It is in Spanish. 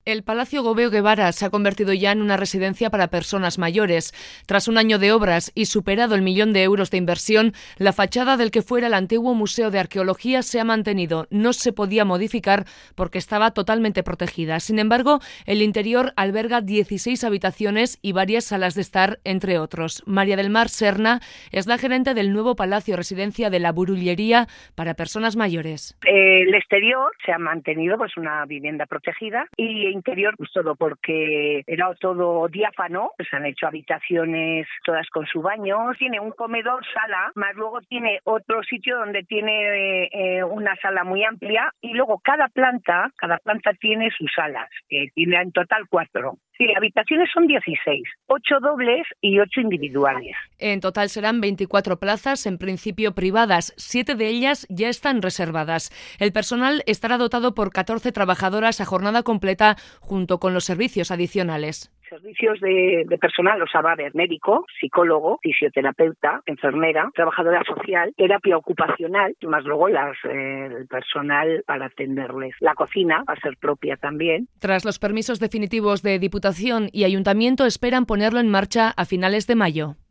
El Palacio Gobeo Guevara se ha convertido ya en una residencia para personas mayores. Tras un año de obras y superado el 1.000.000 de euros de inversión, la fachada del que fuera el antiguo Museo de Arqueología se ha mantenido. No se podía modificar porque estaba totalmente protegida. Sin embargo, el interior alberga 16 habitaciones y varias salas de estar, entre otros. María del Mar Serna es la gerente del nuevo Palacio Residencia de la Burullería para personas mayores. El exterior se ha mantenido una vivienda protegida y interior todo porque era todo diáfano, se han hecho habitaciones todas con su baño, tiene un comedor, sala, más luego tiene otro sitio donde tiene una sala muy amplia y luego cada planta tiene sus salas, que tiene en total 4. Sí, habitaciones son 16, 8 dobles y 8 individuales. En total serán 24 plazas, en principio privadas. 7 de ellas ya están reservadas. El personal estará dotado por 14 trabajadoras a jornada completa junto con los servicios adicionales. Servicios de personal, va a haber médico, psicólogo, fisioterapeuta, enfermera, trabajadora social, terapia ocupacional, más luego el personal para atenderles. La cocina va a ser propia también. Tras los permisos definitivos de Diputación y Ayuntamiento, esperan ponerlo en marcha a finales de mayo.